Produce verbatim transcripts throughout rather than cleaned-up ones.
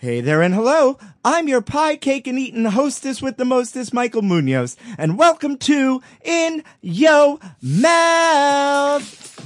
Hey there and hello. I'm your pie cake and eating hostess with the mostest, Michael Munoz, and welcome to In Yo Mouth.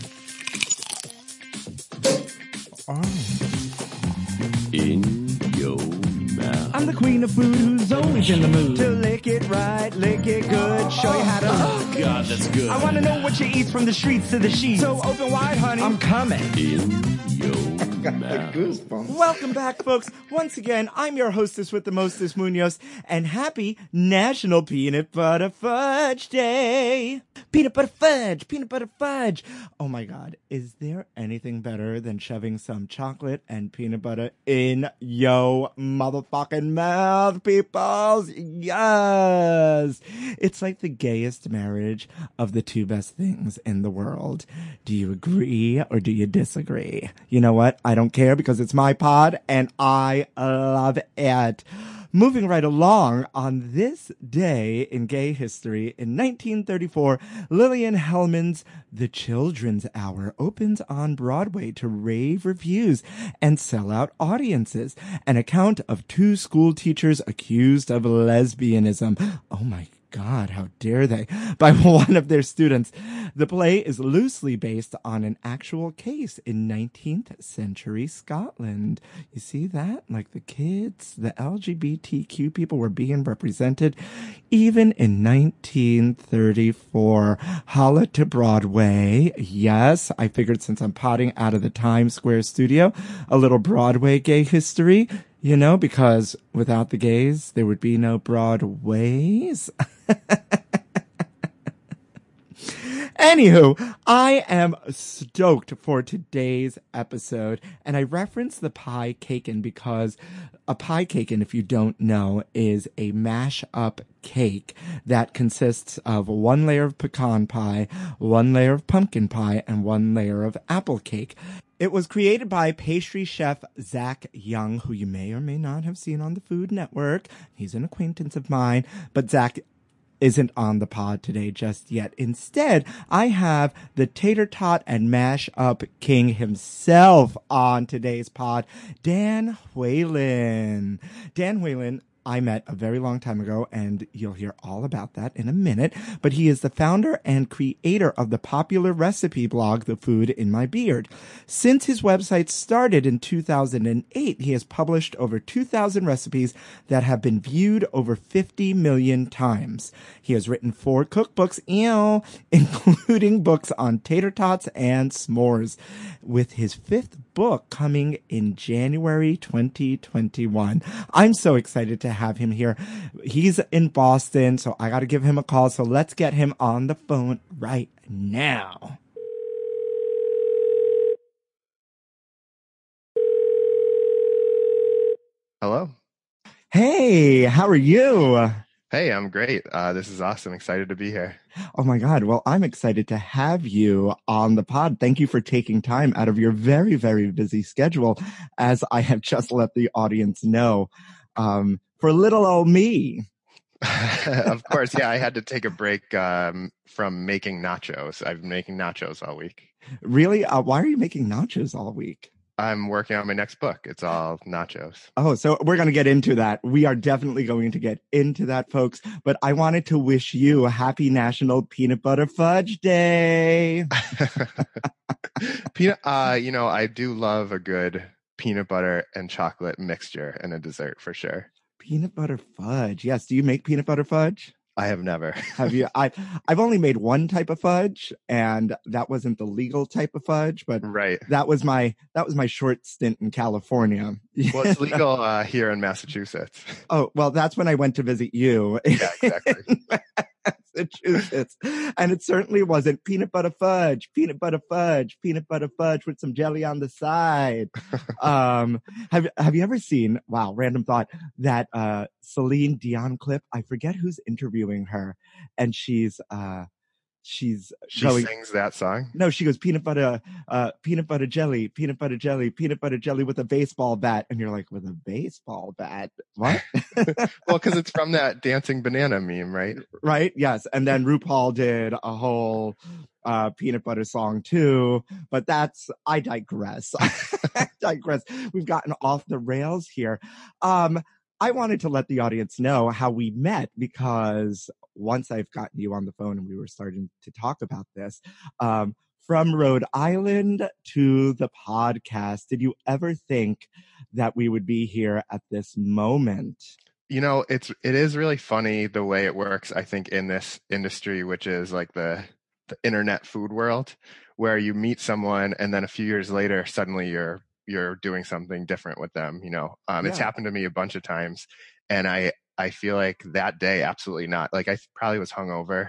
Oh. In Yo Mouth. I'm the queen of food who's always in the mood to lick it right, lick it good, show you how to. Oh God, that's good. I want to know what you eat from the streets to the sheets. So open wide, honey. I'm coming. In Yo Mouth. Goosebumps. Welcome back, folks. Once again, I'm your hostess with the mostest, Munoz, and happy National Peanut Butter Fudge Day. Peanut butter fudge, peanut butter fudge. Oh my God, is there anything better than shoving some chocolate and peanut butter in yo motherfucking mouth, peoples? Yes. It's like the gayest marriage of the two best things in the world. Do you agree or do you disagree? You know what? I don't care because it's my pod and I love it. Moving right along, on this day in gay history, in nineteen thirty-four, Lillian Hellman's The Children's Hour opens on Broadway to rave reviews and sell out audiences. An account of two school teachers accused of lesbianism. Oh my God, how dare they? By one of their students. The play is loosely based on an actual case in nineteenth century Scotland. You see that? Like the kids, the L G B T Q people were being represented even in nineteen thirty-four. Holla to Broadway. Yes, I figured since I'm potting out of the Times Square studio, a little Broadway gay history. You know, because without the gays, there would be no Broadways. Anywho, I am stoked for today's episode, and I reference the pie cakin because a pie cakin, if you don't know, is a mash-up cake that consists of one layer of pecan pie, one layer of pumpkin pie, and one layer of apple cake. It was created by pastry chef Zach Young, who you may or may not have seen on the Food Network. He's an acquaintance of mine, but Zach isn't on the pod today just yet. Instead, I have the tater tot and mash up king himself on today's pod, Dan Whalen. Dan Whalen, I met a very long time ago, and you'll hear all about that in a minute, but he is the founder and creator of the popular recipe blog, The Food in My Beard. Since his website started in two thousand eight, he has published over two thousand recipes that have been viewed over fifty million times. He has written four cookbooks, ew, including books on tater tots and s'mores, with his fifth book coming in January twenty twenty-one. I'm so excited to have him here. He's in Boston, so I got to give him a call. So let's get him on the phone right now. Hello. Hey, how are you? Hey, I'm great. Uh, this is awesome. Excited to be here. Oh my God. Well, I'm excited to have you on the pod. Thank you for taking time out of your very, very busy schedule, as I have just let the audience know, um, for little old me. Of course. Yeah, I had to take a break um, from making nachos. I've been making nachos all week. Really? Uh, why are you making nachos all week? I'm working on my next book. It's all nachos. Oh, so we're going to get into that. We are definitely going to get into that, folks. But I wanted to wish you a happy National Peanut Butter Fudge Day. Peanut, uh, you know, I do love a good peanut butter and chocolate mixture and a dessert for sure. Peanut butter fudge. Yes. Do you make peanut butter fudge? I have never. Have you? I, I've only made one type of fudge, and that wasn't the legal type of fudge, but right. that was my that was my short stint in California. Well, it's legal uh, here in Massachusetts. Oh, well, that's when I went to visit you. Yeah, exactly. Massachusetts, and it certainly wasn't peanut butter fudge, peanut butter fudge, peanut butter fudge with some jelly on the side. um, have Have you ever seen? Wow, random thought, that uh, Celine Dion clip? I forget who's interviewing her, and she's uh, she's She going. sings that song. No, she goes peanut butter, uh, peanut butter jelly, peanut butter jelly, peanut butter jelly with a baseball bat, and you're like, with a baseball bat? What? Well, because it's from that dancing banana meme, right? Right? Yes. And then RuPaul did a whole uh, peanut butter song too, but that's, I digress. I digress. We've gotten off the rails here. Um, I wanted to let the audience know how we met, because once I've gotten you on the phone and we were starting to talk about this, um, from Rhode Island to the podcast, did you ever think that we would be here at this moment? You know, it's it is really funny the way it works, I think, in this industry, which is like the the internet food world, where you meet someone and then a few years later, suddenly you're you're doing something different with them. You know, um, it's Yeah. happened to me a bunch of times, and I I feel like that day, absolutely not. Like I probably was hungover.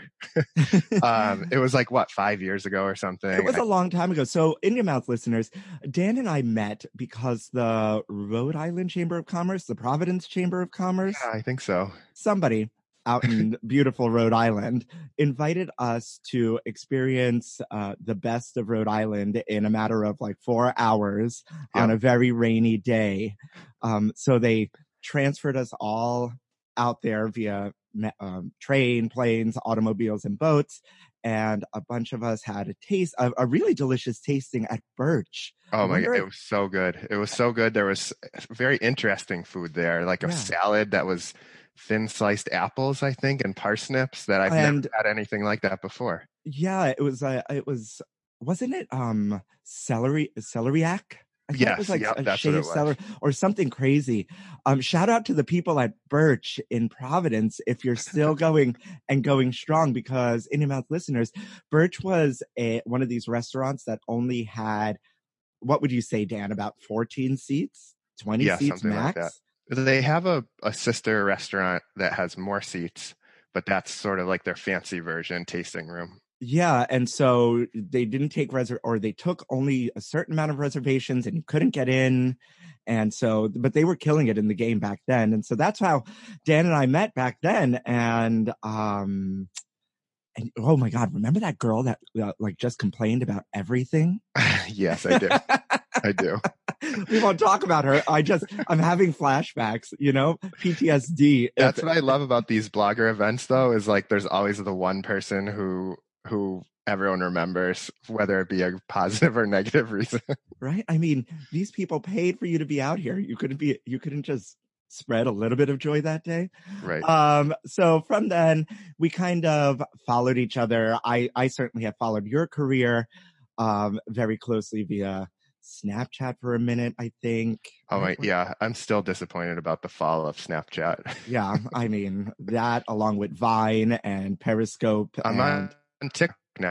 um, it was like what five years ago or something. It was I- a long time ago. So, India Mouth listeners, Dan and I met because the Rhode Island Chamber of Commerce, the Providence Chamber of Commerce, yeah, I think so. somebody out in beautiful Rhode Island invited us to experience uh, the best of Rhode Island in a matter of like four hours on Yeah. a very rainy day. Um, so they transferred us all out there via um, train, planes, automobiles, and boats. And a bunch of us had a taste, a, a really delicious tasting at Birch. Oh my Wonder god, if- it was so good. It was so good. There was very interesting food there, like a Yeah. salad that was thin sliced apples, I think, and parsnips that I've And- never had anything like that before. Yeah, it was, uh, it was, wasn't it, um, celery, celeriac? I thought it was Yes, like yep, a that's what it shaved was. celery or something crazy. Um, shout out to the people at Birch in Providence if you're still going and going strong, because Indian Mouth listeners, Birch was a, one of these restaurants that only had, what would you say, Dan, about fourteen seats, twenty Yeah, seats something like max? that. They have a, a sister restaurant that has more seats, but that's sort of like their fancy version, tasting room. Yeah, and so they didn't take reser or they took only a certain amount of reservations, and you couldn't get in. And so, but they were killing it in the game back then. And so that's how Dan and I met back then. And, um, and oh my God, remember that girl that uh, like just complained about everything? Yes, I do. I do. We won't talk about her. I just, I'm having flashbacks, you know, P T S D. That's what I love about these blogger events, though, is like there's always the one person who who everyone remembers, whether it be a positive or negative reason. Right? I mean, these people paid for you to be out here. You couldn't be, you couldn't just spread a little bit of joy that day. Right. Um, so from then we kind of followed each other. I, I certainly have followed your career, um, very closely via Snapchat for a minute, I think. Oh my, Right? yeah. I'm still disappointed about the fall of Snapchat. Yeah. I mean, that along with Vine and Periscope. I'm and on TikTok now.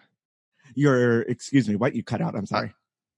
your, excuse me, what you cut out? I'm sorry.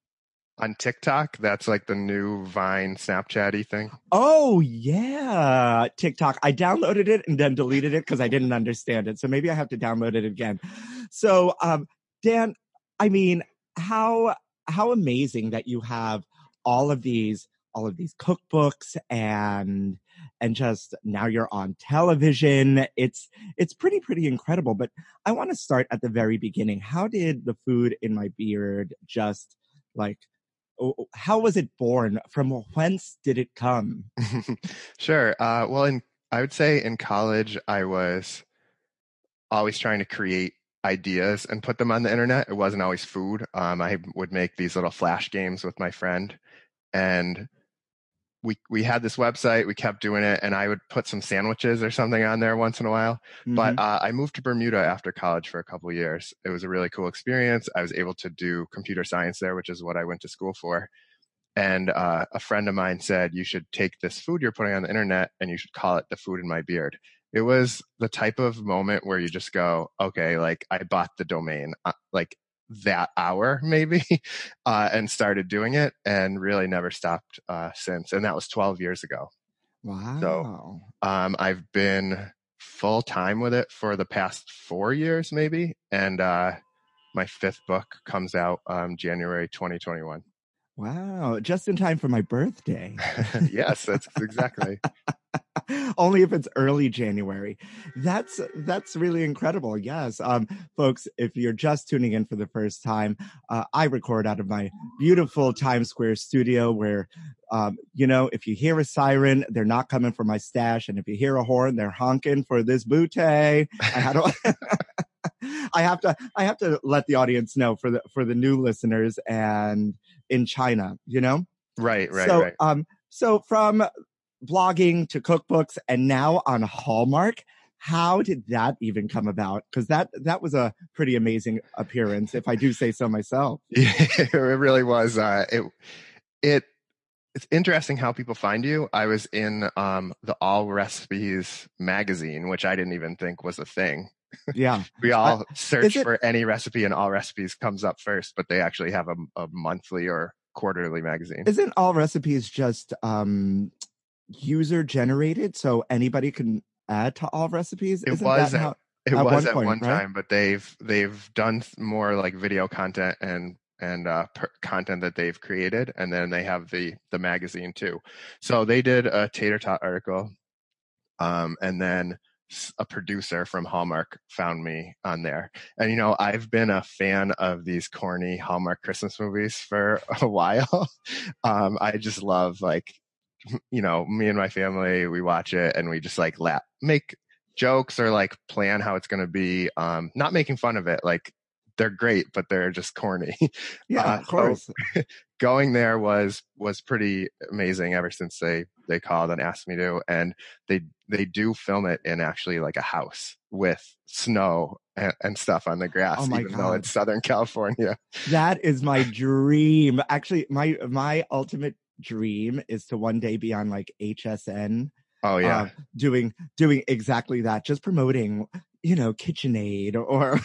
On TikTok, that's like the new Vine Snapchat-y thing. Oh, yeah. TikTok. I downloaded it and then deleted it because I didn't understand it. So maybe I have to download it again. So, um, Dan, I mean, how, how amazing that you have all of these, all of these cookbooks and, and just now you're on television. It's, it's pretty, pretty incredible. But I want to start at the very beginning. How did the Food in My Beard just like, how was it born? From whence did it come? Sure. Uh, well, in I would say in college, I was always trying to create ideas and put them on the internet. It wasn't always food. Um, I would make these little flash games with my friend, and we we had this website. We kept doing it, and I would put some sandwiches or something on there once in a while. But uh, I moved to Bermuda after college for a couple of years. It was a really cool experience. I was able to do computer science there, which is what I went to school for. And uh, a friend of mine said, you should take this food you're putting on the internet and you should call it The Food in My Beard. It was the type of moment where you just go, okay, like I bought the domain, uh, like that hour maybe, uh, and started doing it and really never stopped uh, since. And that was twelve years ago. Wow. So um, I've been full time with it for the past four years, maybe. And uh, my fifth book comes out um, January twenty twenty-one. Wow. Just in time for my birthday. Yes, that's exactly. Only if it's early January. That's that's really incredible. Yes, um, folks, if you're just tuning in for the first time, uh, I record out of my beautiful Times Square studio. Where, um, you know, if you hear a siren, they're not coming for my stash, and if you hear a horn, they're honking for this bootay. I had to. I have to. I have to let the audience know for the for the new listeners and in China. You know. Right. Right. So, right. um, so from blogging to cookbooks and now on Hallmark, how did that even come about? Because that that was a pretty amazing appearance, if I do say so myself. Yeah, it really was. Uh, it it it's interesting how people find you. I was in um, the All Recipes magazine, which I didn't even think was a thing. Yeah, we all uh, search it, for any recipe, and All Recipes comes up first, but they actually have a, a monthly or quarterly magazine. Isn't All Recipes just um, user generated, so anybody can add to All Recipes? It Isn't was that at, how, it at was one at point, one right? time, but they've they've done more like video content and and uh, per, content that they've created, and then they have the the magazine too. So they did a tater tot article, um, and then a producer from Hallmark found me on there. And, you know, I've been a fan of these corny Hallmark Christmas movies for a while. um, I just love, like, you know, me and my family, we watch it and we just like laugh, make jokes or like plan how it's going to be. Um, not making fun of it. Like, they're great, but they're just corny. Yeah, uh, of course. So going there was was pretty amazing ever since they they called and asked me to, and they they do film it in actually like a house with snow and, and stuff on the grass, Oh my even God. though it's Southern California. That is my dream. Actually, my my ultimate dream is to one day be on like H S N. Oh yeah, uh, doing doing exactly that, just promoting, you know, KitchenAid or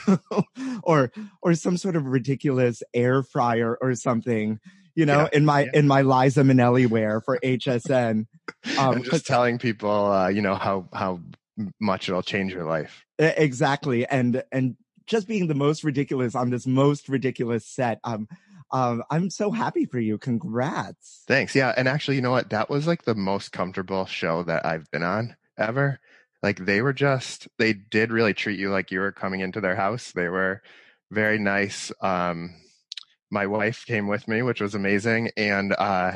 or or some sort of ridiculous air fryer or something, you know, yeah, in my yeah. in my Liza Minnelli wear for H S N. Um, and just telling people, uh, you know, how how much it'll change your life. Exactly, and and just being the most ridiculous on this most ridiculous set. Um, um, I'm so happy for you. Congrats. Thanks. Yeah, and actually, you know what? That was like the most comfortable show that I've been on ever. Like they were just, they did really treat you like you were coming into their house. They were very nice. Um, my wife came with me, which was amazing. And uh,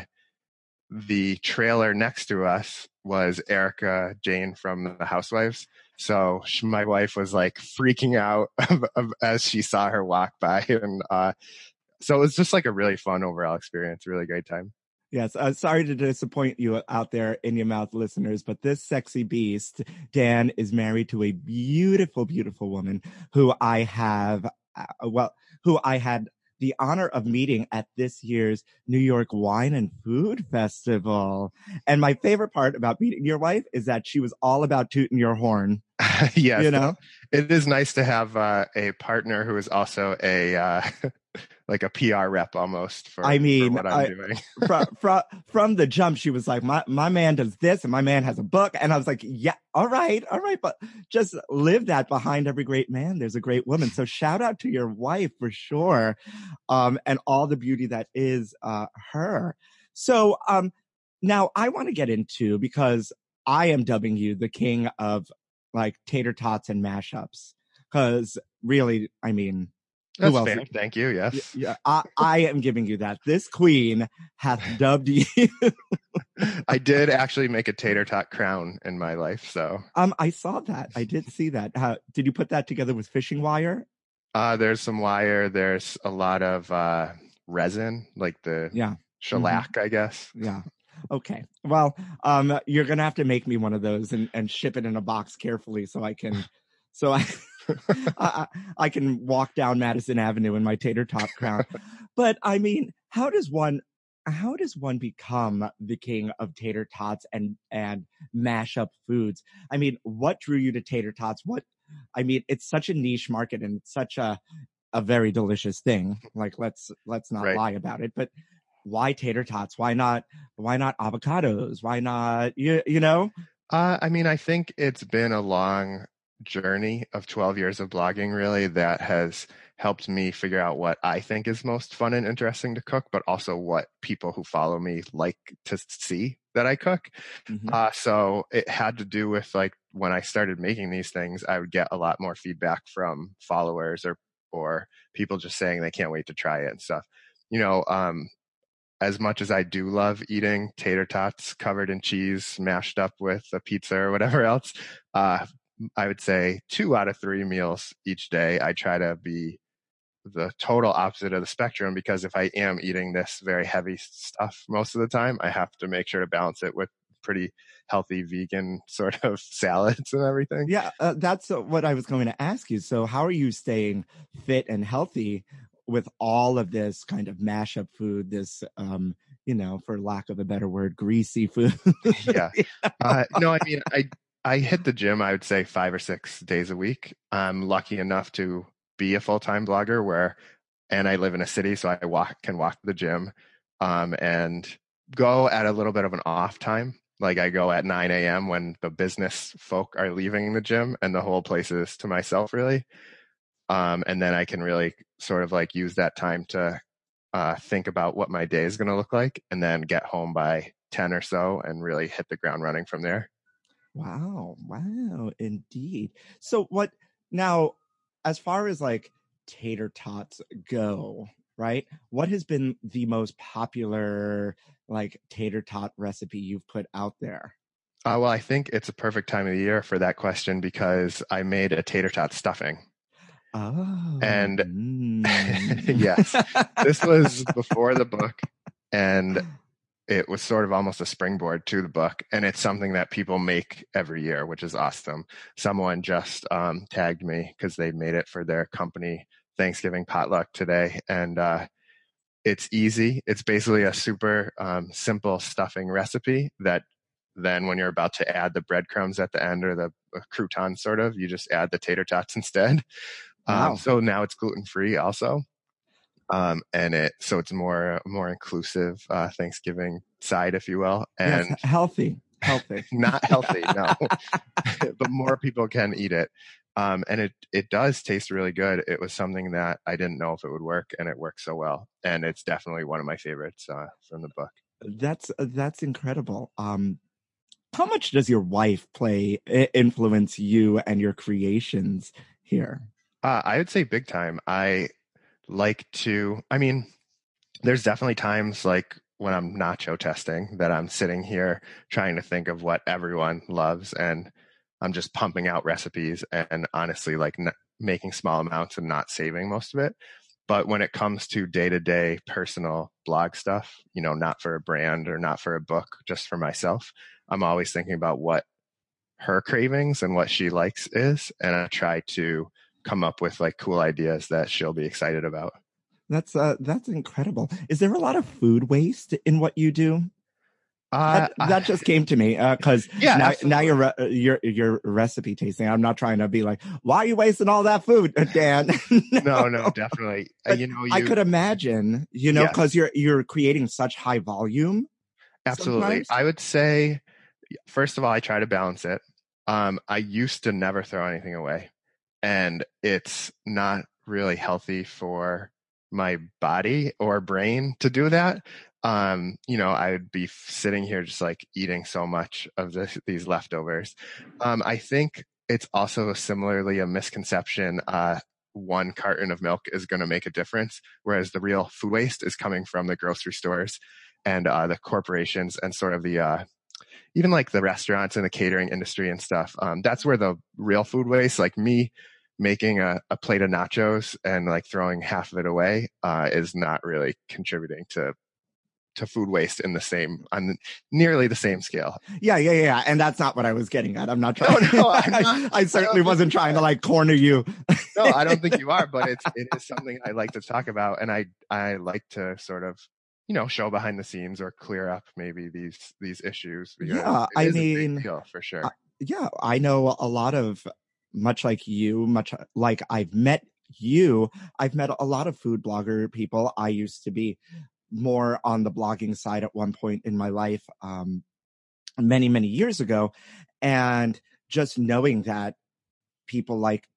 the trailer next to us was Erica Jane from The Housewives. So she, my wife was like freaking out of, of, as she saw her walk by. And uh, so it was just like a really fun overall experience, really great time. Yes, uh, sorry to disappoint you out there in your mouth listeners, but this sexy beast, Dan, is married to a beautiful, beautiful woman who I have, uh, well, who I had the honor of meeting at this year's New York Wine and Food Festival. And my favorite part about meeting your wife is that she was all about tooting your horn. Yes, you know, it is nice to have uh, a partner who is also a uh, like a P R rep almost for, I mean, for what I'm I, doing. from, from, from the jump, she was like, my, my man does this and my man has a book. And I was like, yeah, all right, all right. But just live that behind every great man, there's a great woman. So shout out to your wife for sure. Um, and all the beauty that is uh, her. So um, now I want to get into, because I am dubbing you the king of like tater tots and mashups. Because really, I mean, That's who else? fair. Thank you. Yes. Yeah, I, I am giving you that. This queen hath dubbed you. I did actually make a tater tot crown in my life. So um, I saw that. I did see that. Uh, did you put that together with fishing wire? uh, there's some wire. There's a lot of uh, resin, like the Yeah. shellac, mm-hmm. I guess. Yeah. Okay. Well, um, you're gonna have to make me one of those and, and ship it in a box carefully so I can, so I. I, I can walk down Madison Avenue in my tater tot crown. But I mean, how does one, how does one become the king of tater tots and, and mashup foods? I mean, what drew you to tater tots? What, I mean, it's such a niche market and it's such a, a very delicious thing. Like, let's, let's not right. lie about it, but why tater tots? Why not, why not avocados? Why not, you, you know? Uh, I mean, I think it's been a long journey of twelve years of blogging really that has helped me figure out what I think is most fun and interesting to cook, but also what people who follow me like to see that I cook. Mhm. Uh, so it had to do with like when I started making these things, I would get a lot more feedback from followers or or people just saying they can't wait to try it and stuff. You know, um, as much as I do love eating tater tots covered in cheese, mashed up with a pizza or whatever else, uh, I would say two out of three meals each day, I try to be the total opposite of the spectrum, because if I am eating this very heavy stuff most of the time, I have to make sure to balance it with pretty healthy vegan sort of salads and everything. Yeah, uh, that's uh, what I was going to ask you. So how are you staying fit and healthy with all of this kind of mashup food, this, um, you know, for lack of a better word, greasy food? Yeah. Uh, no, I mean, I, I hit the gym, I would say five or six days a week. I'm lucky enough to be a full-time blogger where, and I live in a city, so I walk, can walk to the gym, um, and go at a little bit of an off time. Like I go at nine a.m. when the business folk are leaving the gym and the whole place is to myself, really. Um, and then I can really sort of like use that time to uh, think about what my day is going to look like, and then get home by ten or so and really hit the ground running from there. Wow. Wow. Indeed. So what now, as far as like tater tots go, right? What has been the most popular like tater tot recipe you've put out there? Uh, well, I think it's a perfect time of the year for that question, because I made a tater tot stuffing. Oh. And mm. yes, this was before the book, and it was sort of almost a springboard to the book. And it's something that people make every year, which is awesome. Someone just um, tagged me because they made it for their company Thanksgiving potluck today. And uh, it's easy. It's basically a super um, simple stuffing recipe that then when you're about to add the breadcrumbs at the end, or the uh, croutons, sort of, you just add the tater tots instead. Wow. Um, so now it's gluten free also. Um, and it, so it's more, more inclusive, uh, Thanksgiving side, if you will. And yes, healthy, healthy, not healthy, no, but more people can eat it. Um, and it, it does taste really good. It was something that I didn't know if it would work, and it works so well. And it's definitely one of my favorites, uh, from the book. That's, that's incredible. Um, how much does your wife play, influence you and your creations here? Uh, I would say big time. I like to, I mean, there's definitely times like when I'm nacho testing that I'm sitting here trying to think of what everyone loves, and I'm just pumping out recipes and honestly like n- making small amounts and not saving most of it. But when it comes to day-to-day personal blog stuff, you know, not for a brand or not for a book, just for myself, I'm always thinking about what her cravings and what she likes is, and I try to come up with like cool ideas that she'll be excited about. That's uh, that's incredible. Is there a lot of food waste in what you do? Uh, that, that just came to me because uh, yeah, now, absolutely. now you're re- you're you're recipe tasting. I'm not trying to be like, why are you wasting all that food, Dan? no. no, no, definitely. Uh, you know, you, I could imagine, you know, because yes. you're you're creating such high volume. Absolutely, sometimes. I would say, first of all, I try to balance it. Um, I used to never throw anything away, and it's not really healthy for my body or brain to do that. Um, you know, I would be sitting here just like eating so much of this, these leftovers. Um, I think it's also similarly a misconception. Uh, one carton of milk is going to make a difference, whereas the real food waste is coming from the grocery stores and uh, the corporations and sort of the uh, even like the restaurants and the catering industry and stuff. Um, that's where the real food waste, like me making a, a plate of nachos and like throwing half of it away, uh, is not really contributing to to food waste in the same, on nearly the same scale. Yeah, yeah, yeah. And that's not what I was getting at. I'm not trying. No, no, I'm not, I, I certainly I wasn't trying to like corner you. No, I don't think you are, but it's, it is something I like to talk about. And I, I like to sort of, you know, show behind the scenes or clear up maybe these, these issues. Yeah, I mean, deal, for sure. Uh, yeah, I know a lot of, much like you, much like I've met you, I've met a lot of food blogger people. I used to be more on the blogging side at one point in my life, um, many, many years ago. And just knowing that people like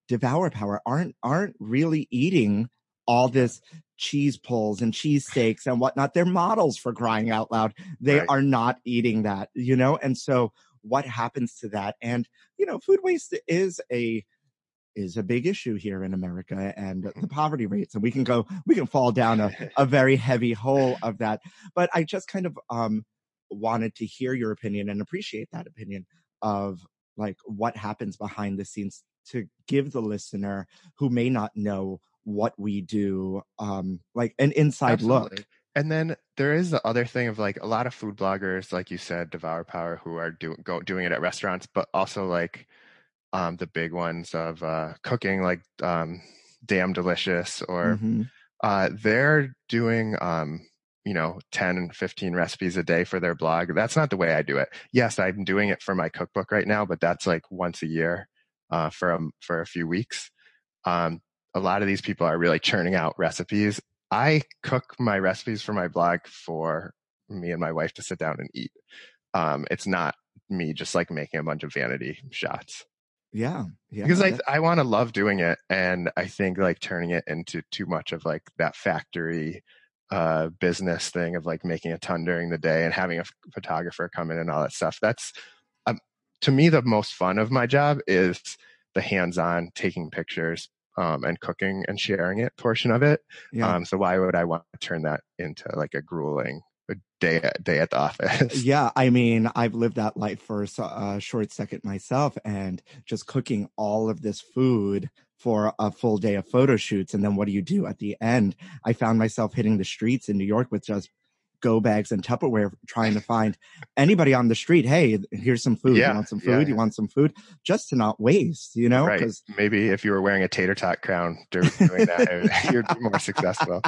Devour Power aren't aren't really eating all this cheese pulls and cheese steaks and whatnot. They're models, for crying out loud. They Right. are not eating that, you know? And so what happens to that? And, you know, food waste is a is a big issue here in America, and the poverty rates. And we can go, we can fall down a, a very heavy hole of that. But I just kind of um, wanted to hear your opinion and appreciate that opinion of like what happens behind the scenes to give the listener who may not know what we do, um, like an inside Absolutely. look. And then there is the other thing of like a lot of food bloggers, like you said, Devour Power, who are do, go, doing it at restaurants, but also like um, the big ones of uh, cooking, like um, Damn Delicious, or Mm-hmm. uh, they're doing, um, you know, ten and fifteen recipes a day for their blog. That's not the way I do it. Yes, I'm doing it for my cookbook right now, but that's like once a year uh, for, a, for a few weeks. Um, a lot of these people are really churning out recipes. I cook my recipes for my blog for me and my wife to sit down and eat. Um, it's not me just like making a bunch of vanity shots. Yeah. Yeah. Because I, I want to love doing it. And I think like turning it into too much of like that factory uh, business thing of like making a ton during the day and having a f- photographer come in and all that stuff. That's um, to me, the most fun of my job is the hands-on taking pictures um, and cooking and sharing it portion of it. Yeah. Um, so why would I want to turn that into like a grueling day, day at the office? Yeah, I mean, I've lived that life for a short second myself, and just cooking all of this food for a full day of photo shoots. And then what do you do at the end? I found myself hitting the streets in New York with just go bags and Tupperware, trying to find anybody on the street. Hey, here's some food. Yeah, you want some food? yeah, You yeah. want some food? Just to not waste, you know? Right. 'Cause- Maybe if you were wearing a tater tot crown doing that, you'd be more successful.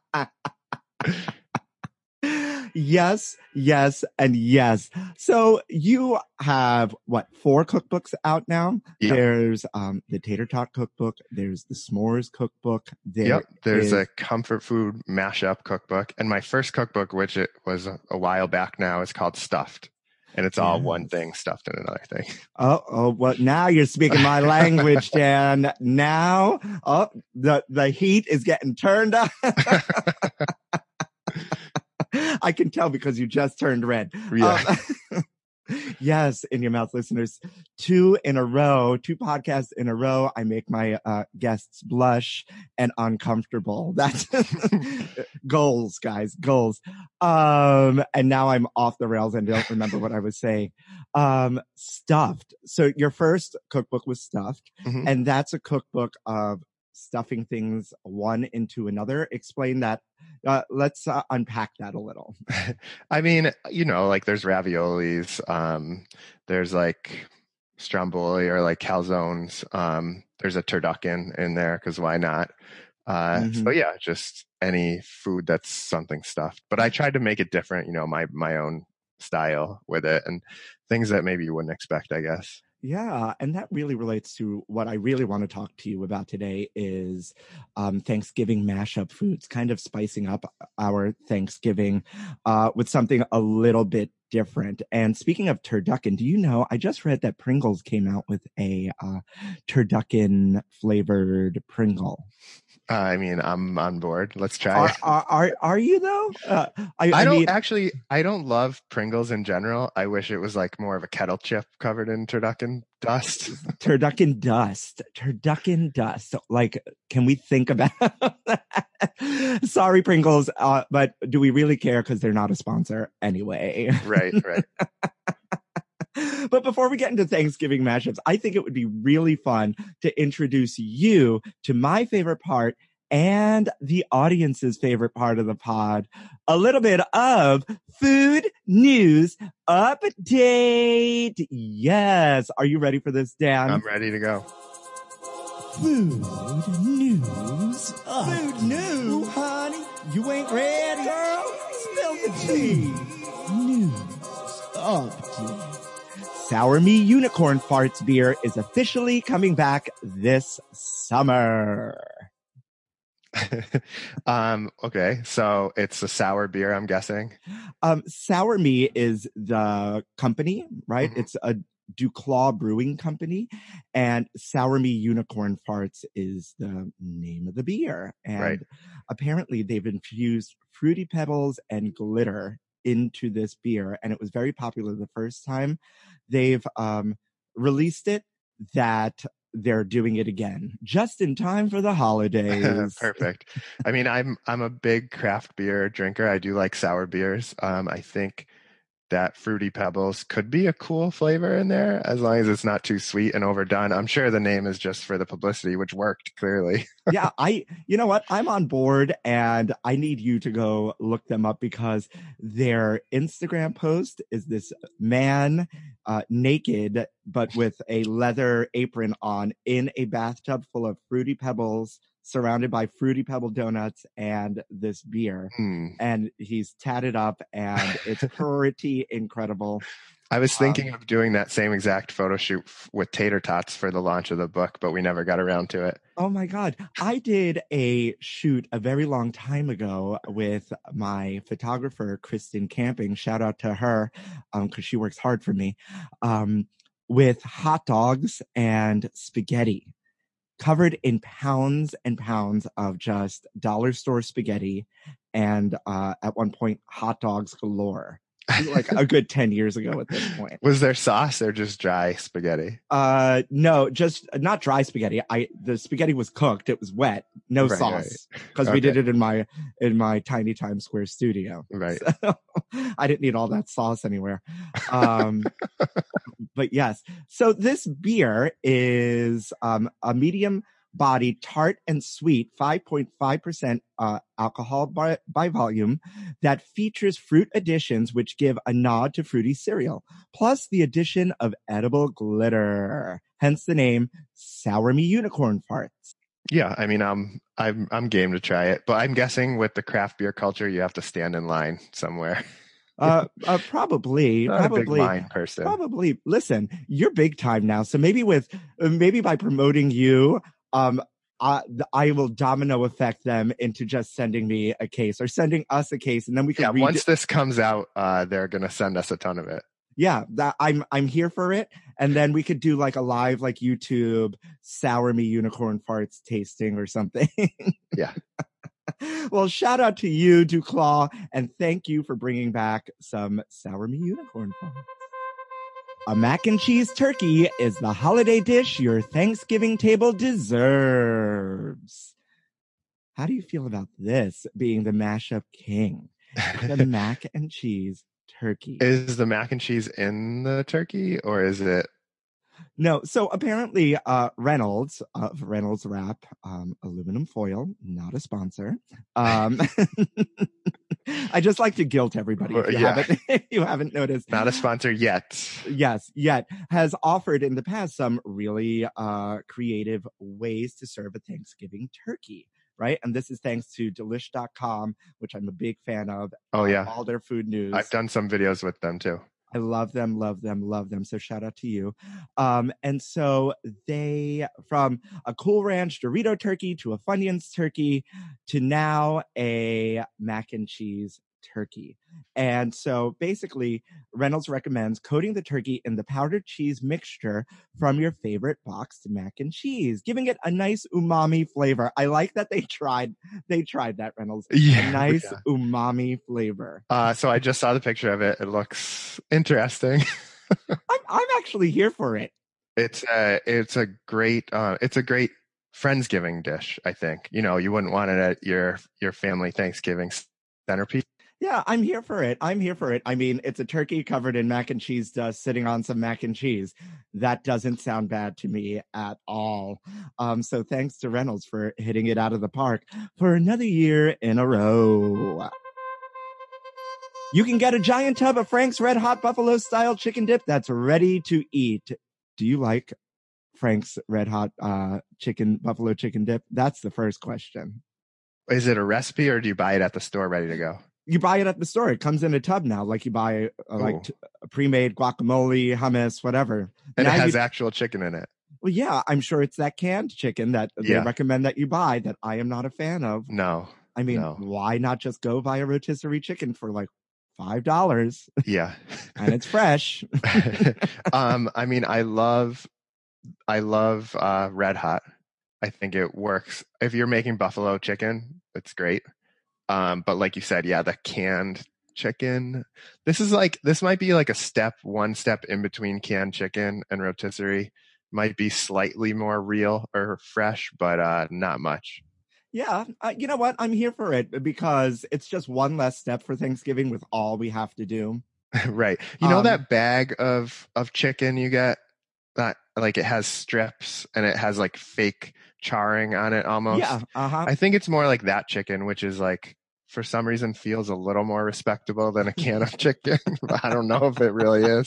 Yes, yes, and yes. So you have what, four cookbooks out now? Yep. There's um the Tater Tot cookbook. There's the S'mores cookbook. There Yep. There's is- a comfort food mashup cookbook. And my first cookbook, which it was a, a while back now, is called Stuffed. And it's all one Yes. thing stuffed in another thing. Oh, oh, well, now you're speaking my language, Dan. Now, oh, the, the heat is getting turned up. I can tell because you just turned red. Yeah. Um, yes, In Your Mouth listeners, two in a row, two podcasts in a row. I make my uh, guests blush and uncomfortable. That's goals, guys, goals. Um, and now I'm off the rails and don't remember what I was saying. Um, Stuffed. So your first cookbook was Stuffed, Mhm. and that's a cookbook of stuffing things one into another. Explain that. Uh, let's uh, unpack that a little. I mean, you know, like there's raviolis, um, there's like stromboli or like calzones. Um, there's a turducken in there because why not? Uh, Mhm. So yeah, just any food that's something stuffed. But I tried to make it different, you know, my my own style with it and things that maybe you wouldn't expect, I guess. Yeah, and that really relates to what I really want to talk to you about today is um, Thanksgiving mashup foods, kind of spicing up our Thanksgiving uh, with something a little bit different. And speaking of turducken, do you know, I just read that Pringles came out with a uh, turducken flavored Pringle. Uh, I mean, I'm on board. Let's try Are, it. are, are, are you though? Uh, I, I I don't mean, actually, I don't love Pringles in general. I wish it was like more of a kettle chip covered in turducken dust. turducken dust, turducken dust. Like, can we think about that? Sorry, Pringles, uh, but do we really care? Because they're not a sponsor anyway. Right, right. But before we get into Thanksgiving mashups, I think it would be really fun to introduce you to my favorite part and the audience's favorite part of the pod, a little bit of food news update. Yes. Are you ready for this, Dan? I'm ready to go. Food news. Food news, honey. You ain't ready, girl. Spill the tea. News update. Sour Me Unicorn Farts beer is officially coming back this summer. um, okay, so it's a sour beer, I'm guessing. Um, Sour Me is the company, right? Mhm. It's a Duclaw Brewing Company, and Sour Me Unicorn Farts is the name of the beer. And Right. apparently they've infused Fruity Pebbles and glitter into this beer, and it was very popular the first time they've um, released it, that they're doing it again just in time for the holidays. Perfect. I mean, I'm I'm a big craft beer drinker. I do like sour beers. Um, I think that Fruity Pebbles could be a cool flavor in there as long as it's not too sweet and overdone. I'm sure the name is just for the publicity, which worked clearly. Yeah, I, you know what? I'm on board, and I need you to go look them up because their Instagram post is this man uh, naked, but with a leather apron on in a bathtub full of Fruity Pebbles, surrounded by Fruity Pebble donuts and this beer. Hmm. And he's tatted up, and it's pretty incredible. I was thinking Um, of doing that same exact photo shoot f- with Tater Tots for the launch of the book, but we never got around to it. Oh my God. I did a shoot a very long time ago with my photographer, Kristen Camping. Shout out to her um, because she works hard for me, um, with hot dogs and spaghetti covered in pounds and pounds of just dollar store spaghetti and uh, at one point hot dogs galore. Like a good ten years ago at this point. Was there sauce or just dry spaghetti? Uh, no, just not dry spaghetti. I the spaghetti was cooked; it was wet, no Right, sauce, because right. we Okay. did it in my in my tiny Times Square studio. Right. So, I didn't need all that sauce anywhere. Um, but yes, so this beer is um a medium body, tart and sweet, five point five percent uh, alcohol by, by volume, that features fruit additions which give a nod to fruity cereal, plus the addition of edible glitter. Hence the name Sour Me Unicorn Farts. Yeah, I mean, um, I'm I'm game to try it, but I'm guessing with the craft beer culture, you have to stand in line somewhere. Uh, uh probably, Not a probably. big line person. Probably. Listen, you're big time now, so maybe with maybe by promoting you, um, I, I will domino effect them into just sending me a case or sending us a case, and then we can Yeah, read once it. this comes out, uh, they're gonna send us a ton of it. Yeah, that I'm I'm here for it, and then we could do like a live like YouTube Sour Me Unicorn Farts tasting or something. Yeah. Well, shout out to you, Duclaw, and thank you for bringing back some Sour Me Unicorn Farts. A mac and cheese turkey is the holiday dish your Thanksgiving table deserves. How do you feel about this being the mashup king? The mac and cheese turkey. Is the mac and cheese in the turkey, or is it? No, so apparently uh, Reynolds of Reynolds Wrap, um, aluminum foil, not a sponsor. Um, I just like to guilt everybody if you, Yeah. haven't, if you haven't noticed. Not a sponsor yet. Yes, yet has offered in the past some really uh, creative ways to serve a Thanksgiving turkey, right? And this is thanks to delish dot com, which I'm a big fan of. Oh, yeah. All their food news. I've done some videos with them too. I love them, love them, love them. So shout out to you. Um, and so they, from a Cool Ranch Dorito turkey to a Funyuns turkey to now a mac and cheese turkey. And so basically Reynolds recommends coating the turkey in the powdered cheese mixture from your favorite boxed mac and cheese, giving it a nice umami flavor. I like that they tried, they tried that, Reynolds. Yeah, A nice yeah. umami flavor. Uh, so I just saw the picture of it. It looks interesting. I'm, I'm actually here for it. It's a, it's a great, uh, it's a great Friendsgiving dish. I think, you know, you wouldn't want it at your, your family Thanksgiving centerpiece. Yeah, I'm here for it. I'm here for it. I mean, it's a turkey covered in mac and cheese dust sitting on some mac and cheese. That doesn't sound bad to me at all. Um, so thanks to Reynolds for hitting it out of the park for another year in a row. You can get a giant tub of Frank's Red Hot Buffalo style chicken dip that's ready to eat. Do you like Frank's Red Hot uh, chicken Buffalo chicken dip? That's the first question. Is it a recipe or do you buy it at the store ready to go? You buy it at the store. It comes in a tub now, like you buy uh, like Ooh. t- a pre-made guacamole, hummus, whatever. And Now it has you- actual chicken in it. Well, yeah, I'm sure it's that canned chicken that they Yeah. recommend that you buy that I am not a fan of. No. I mean, no. why not just go buy a rotisserie chicken for like five dollars. Yeah. And it's fresh. um, I mean, I love, I love uh, Red Hot. I think it works. If you're making buffalo chicken, it's great. Um, but like you said, yeah, the canned chicken. This is like, this might be like a step, one step in between canned chicken and rotisserie. Might be slightly more real or fresh, but uh, not much. Yeah, uh, you know what? I'm here for it because it's just one less step for Thanksgiving with all we have to do. Right. You know Um, that bag of of chicken you get that like it has strips and it has like fake charring on it almost. Yeah, uh-huh. I think it's more like that chicken, which is like for some reason feels a little more respectable than a can of chicken. I don't know if it really is.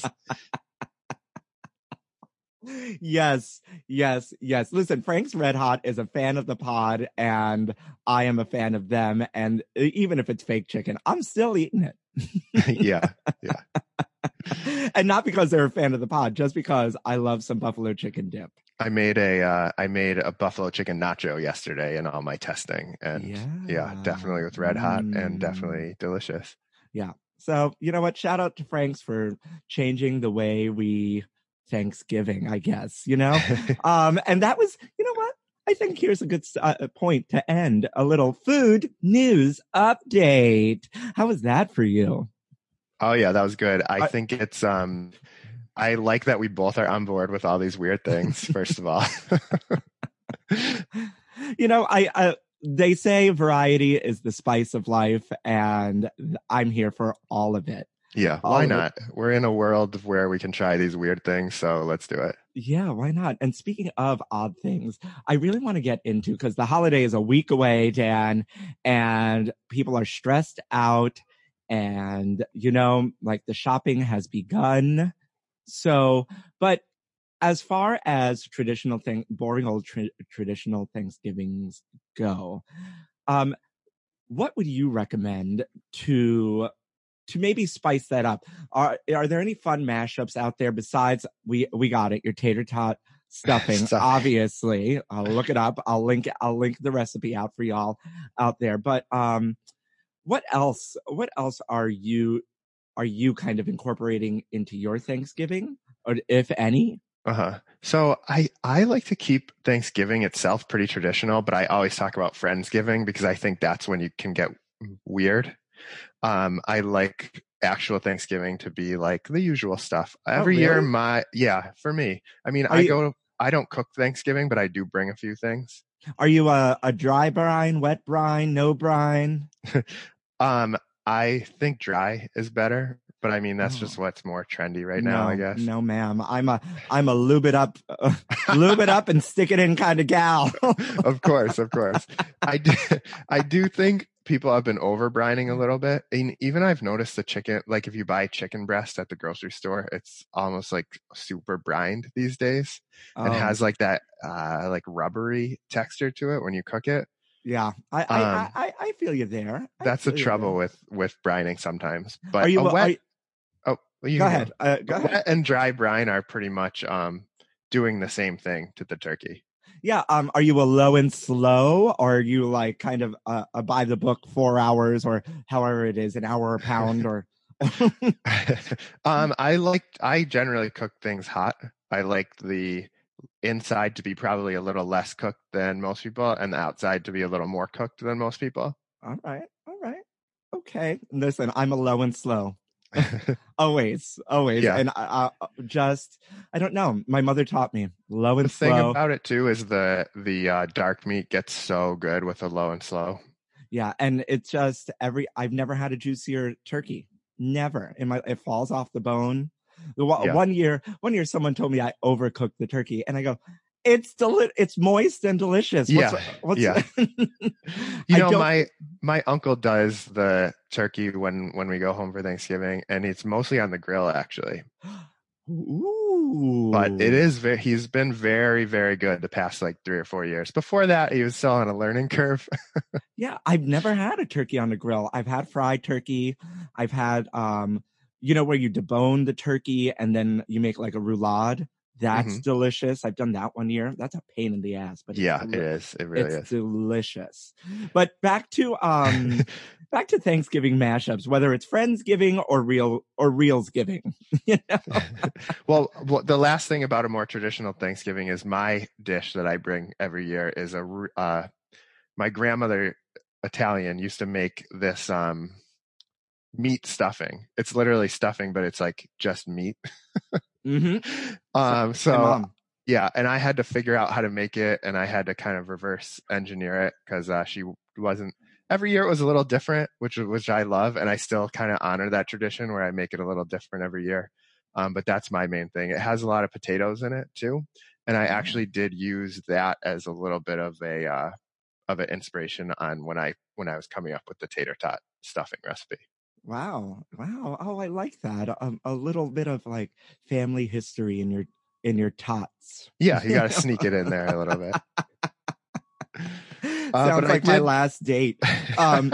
Yes, yes, yes. Listen, Frank's Red Hot is a fan of the pod, and I am a fan of them. And even if it's fake chicken, I'm still eating it. Yeah, yeah. And not because they're a fan of the pod, just because I love some buffalo chicken dip. I made a uh, I made a buffalo chicken nacho yesterday in all my testing, and yeah, Yeah. definitely with Red Hot Mm. and definitely delicious. Yeah. So you know what? Shout out to Frank's for changing the way we Thanksgiving, I guess, you know? um, and that was, you know what? I think here's a good uh, point to end a little food news update. How was that for you? Oh yeah, that was good. I I- think it's um I like that we both are on board with all these weird things, first of all. You know, I, I they say variety is the spice of life, and I'm here for all of it. Yeah, All why of it. not? We're in a world where we can try these weird things, so let's do it. Yeah, why not? And speaking of odd things, I really want to get into, because the holiday is a week away, Dan, and people are stressed out, and, you know, like the shopping has begun. So, but as far as traditional thing, boring old tra- traditional Thanksgivings go, um, what would you recommend to to maybe spice that up? Are are there any fun mashups out there besides we we got it, your tater tot stuffing? Stuffing. Obviously, I'll look it up. I'll link I'll link the recipe out for y'all out there. But um, what else? What else are you are you kind of incorporating into your Thanksgiving, or if any? Uh-huh. So I I like to keep Thanksgiving itself pretty traditional, but I always talk about Friendsgiving because I think that's when you can get weird. Um, I like actual Thanksgiving to be like the usual stuff. Every really? year, my yeah, for me. I mean, Are I you- go. I don't cook Thanksgiving, but I do bring a few things. Are you a, a dry brine, wet brine, no brine? Um, I think dry is better, but I mean that's Oh. just what's more trendy right no, now, I guess. No, ma'am. I'm a I'm a lube it up, uh, lube it up and stick it in kind of gal. Of course, of course. I do. I do think people have been over brining a little bit. And even I've noticed the chicken, like if you buy chicken breast at the grocery store, it's almost like super brined these days, and Oh, has like that uh like rubbery texture to it when you cook it. yeah. I I, Um, I, I I feel you there. I That's the feel you trouble there. with with brining sometimes. But Are you? a a- wet, are you- oh, well, you go can ahead. Uh, go ahead. Wet and dry brine are pretty much um doing the same thing to the turkey. Yeah. Um. Are you a low and slow, or are you like kind of uh, a by the book four hours, or however it is, an hour a pound, or? um, I like I generally cook things hot. I like the inside to be probably a little less cooked than most people, and the outside to be a little more cooked than most people. All right. All right. Okay. Listen, I'm a low and slow. Always, always. Yeah. And I, I just, I don't know. My mother taught me low and The thing slow. about it too is the the uh, dark meat gets so good with a low and slow. Yeah. And it's just every, I've never had a juicier turkey. Never. In my, it falls off the bone. The one, Yeah. one year, one year someone told me I overcooked the turkey, and I go, it's deli- it's moist and delicious. What's, Yeah, what's, yeah. You You know, my my uncle does the turkey when when we go home for Thanksgiving, and it's mostly on the grill actually. Ooh. But it is very, he's been very, very good the past like three or four years. Before that, he was still on a learning curve. Yeah, I've never had a turkey on the grill. I've had fried turkey. I've had, um, you know, where you debone the turkey and then you make like a roulade. That's Mhm. delicious. I've done that one year. That's a pain in the ass, but it's Yeah, deli- it is. It really it's is. delicious. But back to um, back to Thanksgiving mashups, whether it's Friendsgiving or real or Reelsgiving. You know? well, well, the last thing about a more traditional Thanksgiving is my dish that I bring every year is a r- uh, my grandmother, Italian, used to make this um, meat stuffing. It's literally stuffing, but it's like just meat. Mm-hmm. um, My so mom. yeah, and I had to figure out how to make it, and I had to kind of reverse engineer it because uh, she wasn't. Every year it was a little different, which which I love, and I still kind of honor that tradition where I make it a little different every year. Um, but that's my main thing. It has a lot of potatoes in it too, and I actually did use that as a little bit of a uh, of an inspiration on when I when I was coming up with the tater tot stuffing recipe. Wow. Wow. Oh, I like that. Um, a little bit of like family history in your in your tots. Yeah, you You got to know? sneak it in there a little bit. Uh, Sounds but I like my did, last date. Um,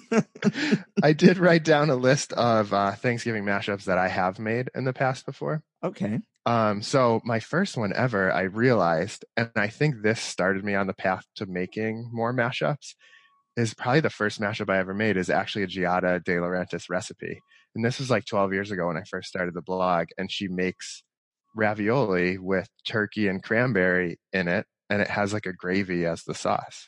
I did write down a list of uh, Thanksgiving mashups that I have made in the past before. okay. Um, so my first one ever, I realized, and I think this started me on the path to making more mashups, is probably the first mashup I ever made is actually a Giada De Laurentiis recipe. And this was like twelve years ago when I first started the blog, and she makes ravioli with turkey and cranberry in it, and it has like a gravy as the sauce.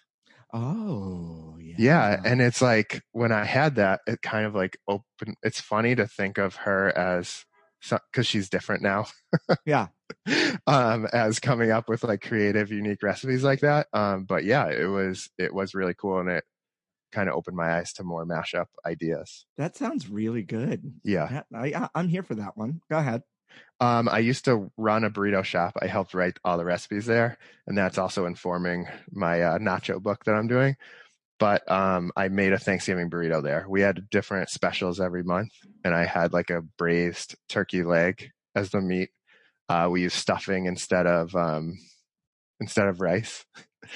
Oh, yeah. Yeah, and it's like when I had that, it kind of like open. It's funny to think of her as because she's different now. Yeah. um, as coming up with like creative, unique recipes like that. Um, but yeah, it was it was really cool, and it kind of opened my eyes to more mashup ideas. That sounds really good. Yeah. That, I, I'm here for that one. Go ahead. Um, I used to run a burrito shop. I helped write all the recipes there, and that's also informing my uh, nacho book that I'm doing. But um, I made a Thanksgiving burrito there. We had different specials every month, and I had like a braised turkey leg as the meat. Uh, we used stuffing instead of um, instead of rice,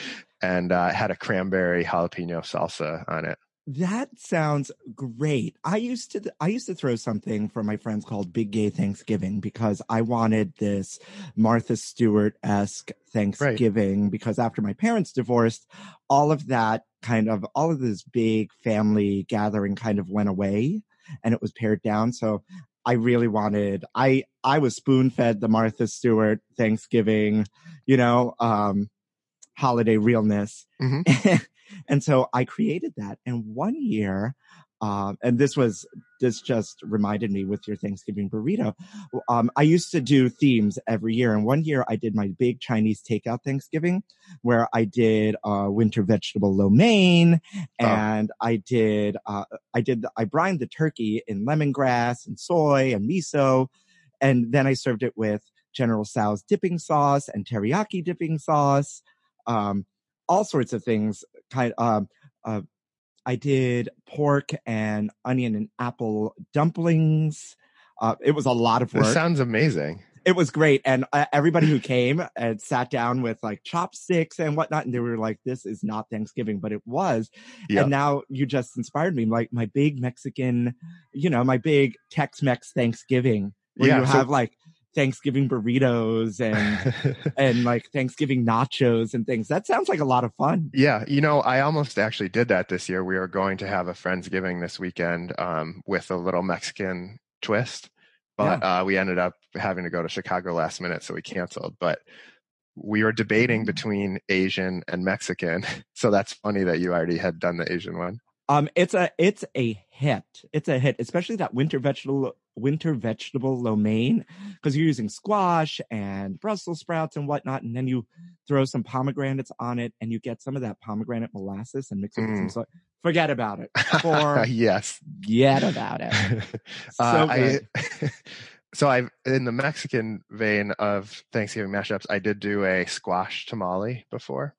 and uh, had a cranberry jalapeno salsa on it. That sounds great. I used to I used to throw something for my friends called Big Gay Thanksgiving because I wanted this Martha Stewart-esque Thanksgiving right. Because after my parents divorced, all of that kind of all of this big family gathering kind of went away and it was pared down. So I really wanted I I was spoon-fed the Martha Stewart Thanksgiving, you know, um holiday realness. Mm-hmm. And so I created that. And one year, um, and this was, this just reminded me with your Thanksgiving burrito. Um, I used to do themes every year. And one year I did my big Chinese takeout Thanksgiving where I did, uh, winter vegetable lo mein and oh. I did, uh, I did, I brined the turkey in lemongrass and soy and miso. And then I served it with General Tso's dipping sauce and teriyaki dipping sauce. Um, all sorts of things. Kind um, uh, I did pork and onion and apple dumplings. Uh, it was a lot of work. This sounds amazing. It was great. And uh, everybody who came and sat down with like chopsticks and whatnot. And they were like, this is not Thanksgiving, but it was. Yep. And now you just inspired me. Like my big Mexican, you know, my big Tex-Mex Thanksgiving where yeah, you have so- like Thanksgiving burritos and and like Thanksgiving nachos and things. That sounds like a lot of fun. Yeah, you know, I almost actually did that this year. We were going to have a Friendsgiving this weekend um, with a little Mexican twist, but yeah. uh, we ended up having to go to Chicago last minute, so we canceled. But we were debating between Asian and Mexican, so that's funny that you already had done the Asian one. Um, it's a it's a hit. It's a hit, especially that winter vegetable winter vegetable lo mein, because you're using squash and Brussels sprouts and whatnot, and then you throw some pomegranates on it, and you get some of that pomegranate molasses and mix it mm. with some soy. Forget about it. For yes, forget about it. So uh, good. I, so I, in the Mexican vein of Thanksgiving mashups, I did do a squash tamale before.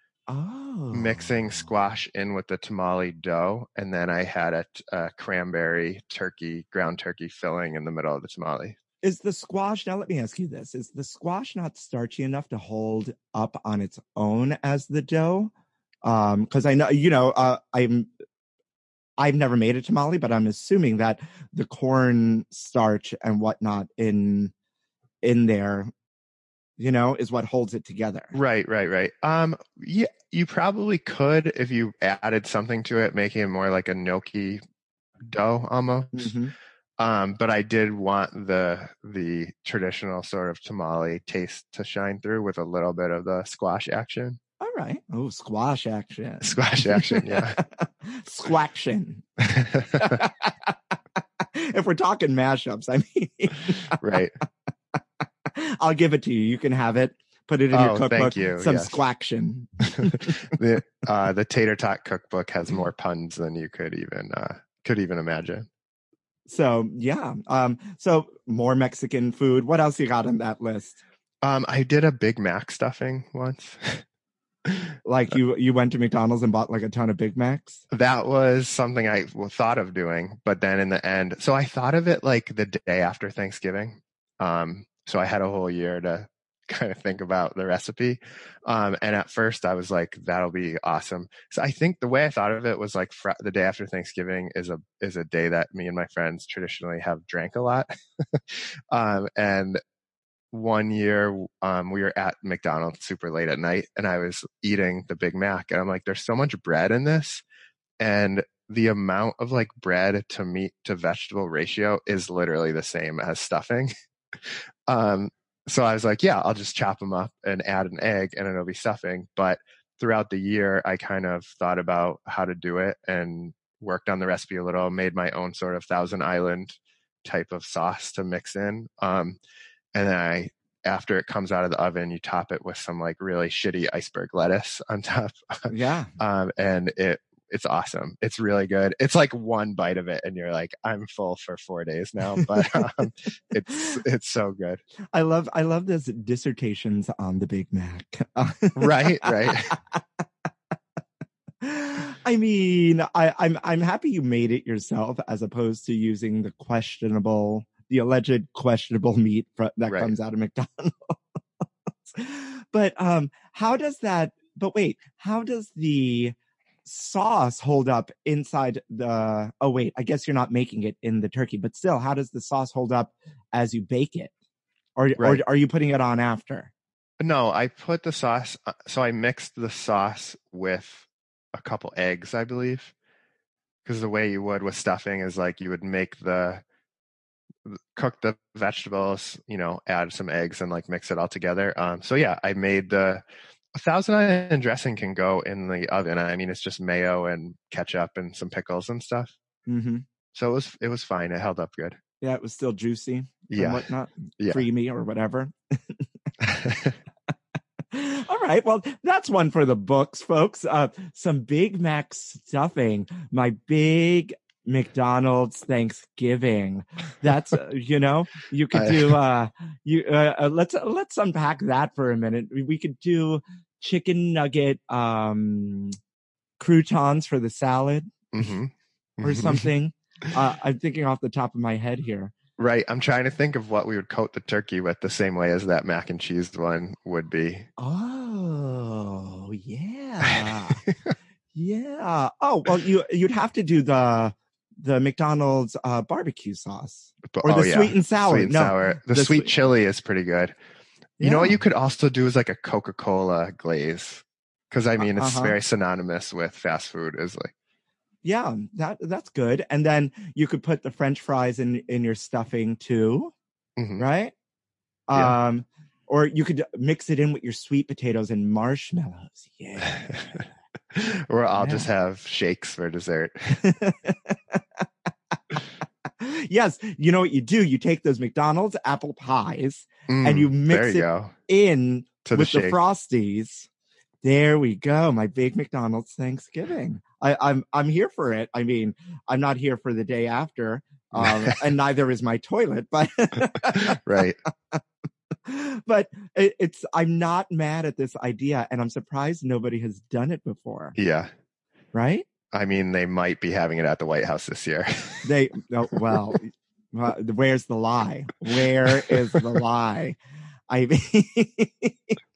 Oh. Mixing squash in with the tamale dough, and then I had a, a cranberry turkey, ground turkey filling in the middle of the tamale. Is the squash, now let me ask you this, is the squash not starchy enough to hold up on its own as the dough? Um, because I know, you know, uh, I'm, I've never made a tamale, but I'm assuming that the corn starch and whatnot in, in there you know, is what holds it together. Right, right, right. Um, yeah, you probably could if you added something to it, making it more like a gnocchi dough almost. Mm-hmm. Um, but I did want the the traditional sort of tamale taste to shine through with a little bit of the squash action. All right. Oh, squash action. Squash action, yeah. Squaction. If we're talking mashups, I mean, right. I'll give it to you. You can have it. Put it in Oh, your cookbook. thank you. Some Yes. squaction. the uh, the Tater Tot cookbook has more puns than you could even uh, could even imagine. So yeah. Um. So more Mexican food. What else you got on that list? Um, I did a Big Mac stuffing once. Like you, you went to McDonald's and bought like a ton of Big Macs. That was something I thought of doing, but then in the end, so I thought of it like the day after Thanksgiving. Um, so I had a whole year to kind of think about the recipe. Um, and at first I was like, that'll be awesome. So I think the way I thought of it was like fr- the day after Thanksgiving is a, is a day that me and my friends traditionally have drank a lot. um, and one year, um, we were at McDonald's super late at night and I was eating the Big Mac and I'm like, there's so much bread in this. And the amount of like bread to meat to vegetable ratio is literally the same as stuffing. um, so I was like, yeah, I'll just chop them up and add an egg and it'll be stuffing. But throughout the year, I kind of thought about how to do it and worked on the recipe a little, made my own sort of Thousand Island type of sauce to mix in. Um, And then I, after it comes out of the oven, you top it with some like really shitty iceberg lettuce on top. Yeah. um, and it, it's awesome. It's really good. It's like one bite of it and you're like, I'm full for four days now, but um, it's, it's so good. I love, I love those dissertations on the Big Mac. Right. Right. I mean, I, I'm, I'm happy you made it yourself as opposed to using the questionable, the alleged questionable meat fr- that Right. comes out of McDonald's. But um, how does that? But wait, how does the sauce hold up inside the? Oh wait, I guess you're not making it in the turkey, but still, how does the sauce hold up as you bake it, or Right. or are you putting it on after? No, I put the sauce. So I mixed the sauce with a couple eggs, I believe, because the way you would with stuffing is like you would make the cook the vegetables, you know, add some eggs and like mix it all together. Um, so yeah, I made the a Thousand Island dressing can go in the oven. I mean, it's just mayo and ketchup and some pickles and stuff. Mm-hmm. So it was it was fine. It held up good. Yeah, it was still juicy and Yeah. whatnot, Yeah. creamy or whatever. All right. Well, that's one for the books, folks. Uh, some Big Mac stuffing. My big McDonald's Thanksgiving. That's, uh, you know, you could do, uh, you, uh, uh, let's, uh, let's unpack that for a minute. We, we could do chicken nugget, um, croutons for the salad mm-hmm. or Mm-hmm. something. Uh, I'm thinking off the top of my head here. Right. I'm trying to think of what we would coat the turkey with the same way as that mac and cheese one would be. Oh, yeah. Yeah. Oh, well, you, you'd have to do the, the McDonald's, uh, barbecue sauce But, or the oh, yeah. sweet and sour. Sweet and no, sour. The, the sweet sweet- chili is pretty good. You Yeah. know what you could also do is like a Coca-Cola glaze. Because I mean, it's Uh-huh. very synonymous with fast food. Is like, Yeah, that, that's good. And then you could put the French fries in, in your stuffing too, mhm. right? Yeah. Um, or you could mix it in with your sweet potatoes and marshmallows. Yeah. Or I'll Yeah. just have shakes for dessert. Yes, you know what you do? You take those McDonald's apple pies Mm, and you mix there you it go. in To the with the shake. Frosties. There we go. My big McDonald's Thanksgiving. I, I'm I'm here for it. I mean, I'm not here for the day after, um, and neither is my toilet. But Right. but it, it's I'm not mad at this idea, and I'm surprised nobody has done it before. Yeah. Right? I mean, they might be having it at the White House this year. They oh, well, well, where's the lie? Where is the lie? I mean,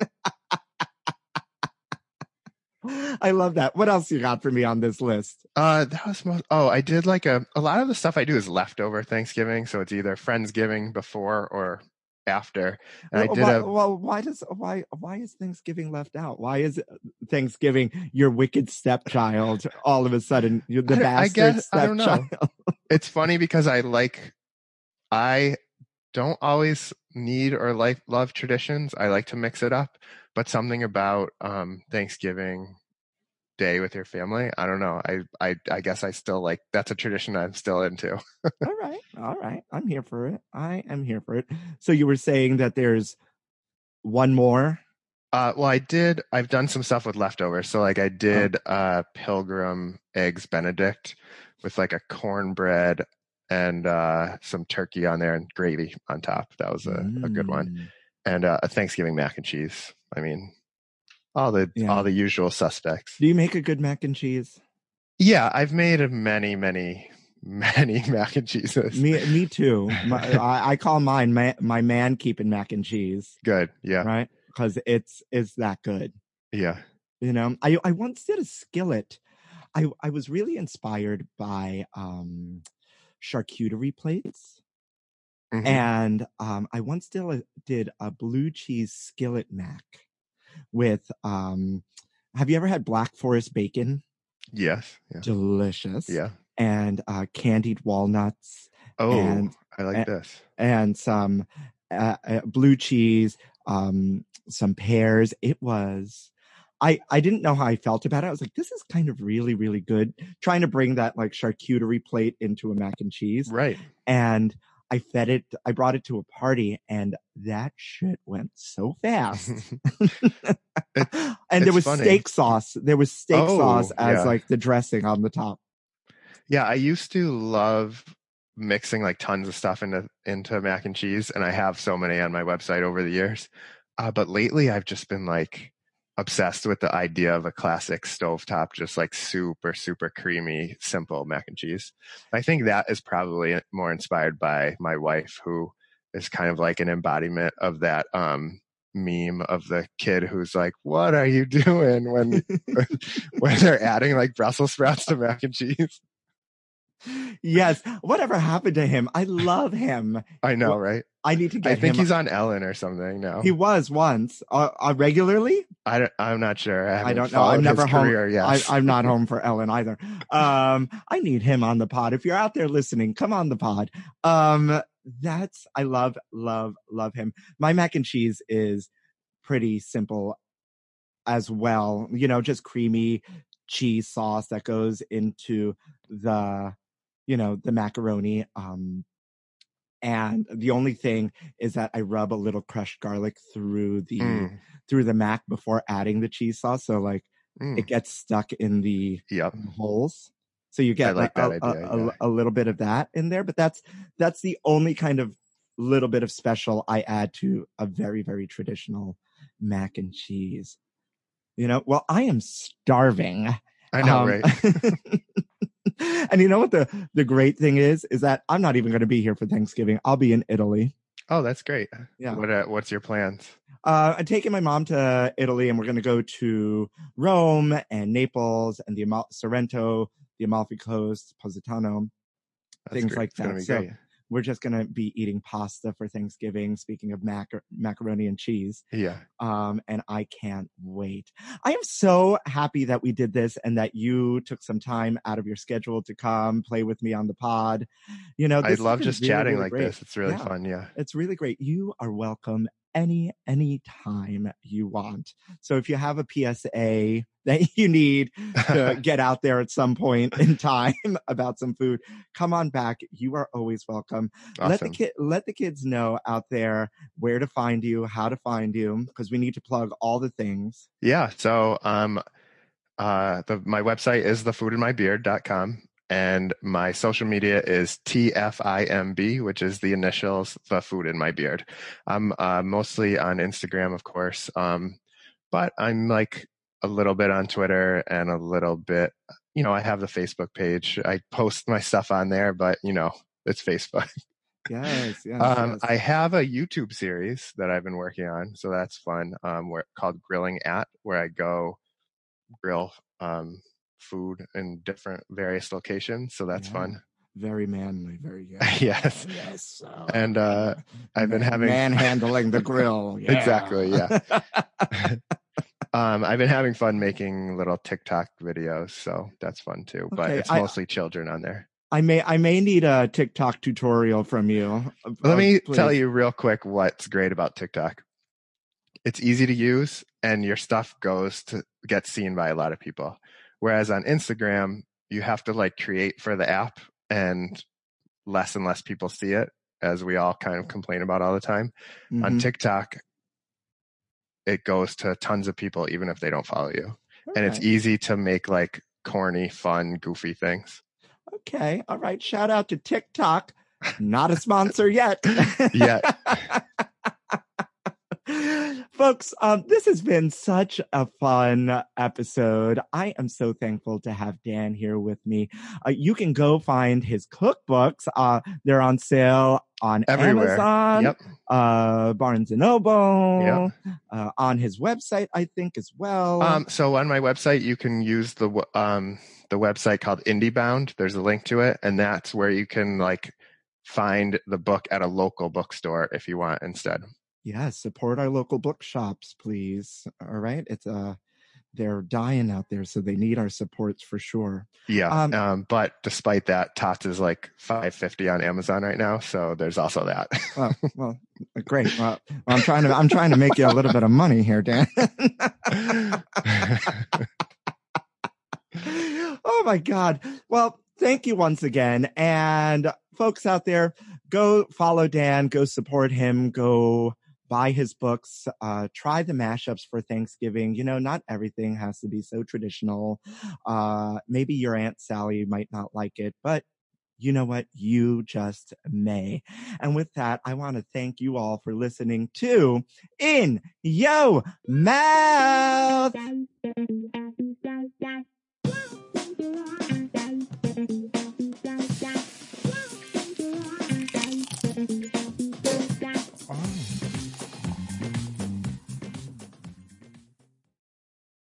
I love that. What else you got for me on this list? Uh, that was most. Oh, I did like a. A lot of the stuff I do is leftover Thanksgiving, so it's either Friendsgiving before or after. And I did why, a well, why does why why is Thanksgiving left out? Why is Thanksgiving your wicked stepchild all of a sudden? You're the I, don't- I bastard guess I don't stepchild. know. It's funny because I like I don't always need or like love traditions. I like to mix it up, but something about um, Thanksgiving Day with your family, I don't know. I, I I guess I still like that's a tradition I'm still into. All right, all right. I'm here for it. I am here for it. So you were saying that there's one more. Uh, well, I did. I've done some stuff with leftovers. So, like, I Oh. did uh, Pilgrim Eggs Benedict with like a cornbread and uh, some turkey on there and gravy on top. That was a, Mm. a good one. And uh, a Thanksgiving mac and cheese. I mean, all the Yeah. all the usual suspects. Do you make a good mac and cheese? Yeah, I've made many, many, many mac and cheeses. Me, me too. My, I, I call mine my, my man keeping mac and cheese. Good, yeah, right, because it's it's that good. yeah. You know, I I once did a skillet. I I was really inspired by um, charcuterie plates, Mhm. and um, I once did a, did a blue cheese skillet mac with. Um, have you ever had Black Forest bacon? Yes, yeah, Delicious. yeah. And uh, candied walnuts. Oh, and I like and, this. and some uh, uh, blue cheese, um, some pears. It was. I, I didn't know how I felt about it. I was like, this is kind of really, really good. Trying to bring that like charcuterie plate into a mac and cheese. Right. And I fed it, I brought it to a party, and that shit went so fast. It, and there it's was funny. steak sauce. There was steak Oh, sauce as yeah. like the dressing on the top. Yeah, I used to love mixing like tons of stuff into into mac and cheese, and I have so many on my website over the years. Uh, but lately, I've just been like obsessed with the idea of a classic stovetop, just like super, super creamy, simple mac and cheese. I think that is probably more inspired by my wife, who is kind of like an embodiment of that um, meme of the kid who's like, "What are you doing?" when when they're adding like Brussels sprouts to mac and cheese. Yes. Whatever happened to him? I love him. I know, Well, right? I need to get I think him. he's on Ellen or something now. He was once. Uh, uh, regularly? I don't, I'm not sure. I, I don't know. followed I'm never his home. career, yes. I, I'm not home for Ellen either. Um, I need him on the pod. If you're out there listening, come on the pod. Um, that's, I love, love, love him. My mac and cheese is pretty simple as well. You know, just creamy cheese sauce that goes into the, you know, the macaroni. Um, and the only thing is that I rub a little crushed garlic through the Mm. through the mac before adding the cheese sauce, so like Mm. it gets stuck in the Yep. holes. So you get I like a, that a, idea, a, yeah. a little bit of that in there, but that's that's the only kind of little bit of special I add to a very, very traditional mac and cheese. You know, well, I am starving. I know, Um, right? And you know what the, the great thing is, is that I'm not even going to be here for Thanksgiving. I'll be in Italy. Oh, that's great. Yeah. What uh, what's your plans? Uh, I'm taking my mom to Italy, and we're going to go to Rome and Naples and the Amal- Sorrento, the Amalfi Coast, Positano, That's things great. like It's gonna that. be So great. we're just going to be eating pasta for Thanksgiving. Speaking of mac- macaroni and cheese. Yeah. Um, and I can't wait. I am so happy that we did this and that you took some time out of your schedule to come play with me on the pod. You know, I this love has been just really, chatting really like great. this. It's really Yeah. fun. Yeah. It's really great. You are welcome any any time you want. So if you have a P S A that you need to get out there at some point in time about some food, come on back. You are always welcome. Let the Awesome. kid let the kids know out there where to find you, how to find you, because we need to plug all the things. Yeah. So um uh the my website is the food in my beard dot com. And my social media is T F I M B, which is the initials, the food in my beard. I'm uh, mostly on Instagram, of course, um, but I'm like a little bit on Twitter and a little bit, you know, I have the Facebook page. I post my stuff on there, but, you know, it's Facebook. Yes, yes, um, yes. I have a YouTube series that I've been working on, so that's fun, um, where, called Grilling At, where I go grill um, food in different various locations. So that's Yeah. fun. Very manly, very yeah. Yes. Yes. Uh, And uh, I've been having manhandling the grill. Yeah. Exactly, yeah. um, I've been having fun making little TikTok videos, so that's fun too. But Okay, it's I- mostly children on there. I may I may need a TikTok tutorial from you. Let Uh, me please. tell you real quick what's great about TikTok. It's easy to use, and your stuff goes to get seen by a lot of people. Whereas on Instagram, you have to like create for the app, and less and less people see it, as we all kind of complain about all the time. Mhm. On TikTok, it goes to tons of people, even if they don't follow you. And it's Okay. easy to make like corny, fun, goofy things. Okay. All right. Shout out to TikTok. Not a sponsor yet. Yet. Folks, um, this has been such a fun episode. I am so thankful to have Dan here with me. Uh, you can go find his cookbooks. Uh, they're on sale on Everywhere. Amazon, Yep. uh, Barnes and Noble, Yep. uh, on his website, I think, as well. Um, so on my website, you can use the w- um, the website called IndieBound. There's a link to it, and that's where you can like find the book at a local bookstore if you want instead. Yeah, support our local bookshops, please. All right. It's uh they're dying out there, so they need our supports for sure. Yeah. Um, Um, but despite that, Tots is like five fifty on Amazon right now, so there's also that. Well, well, great. Well, I'm trying to I'm trying to make you a little bit of money here, Dan. Oh my God. Well, thank you once again. And folks out there, go follow Dan, go support him, go buy his books, uh, try the mashups for Thanksgiving. You know, not everything has to be so traditional. Uh, maybe your Aunt Sally might not like it, but you know what? You just may. And with that, I want to thank you all for listening to In Yo Mouth.